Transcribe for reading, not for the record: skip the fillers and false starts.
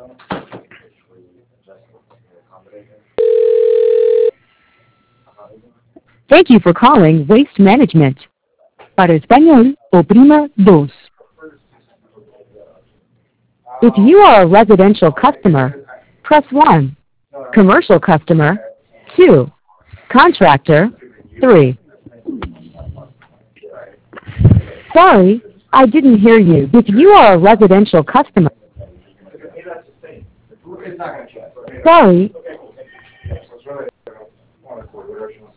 Thank you for calling Waste Management. Para español, oprima dos. If you are a residential customer, press 1. Commercial customer, 2. Contractor, 3. Sorry, I didn't hear you. If you are a residential customer, sorry,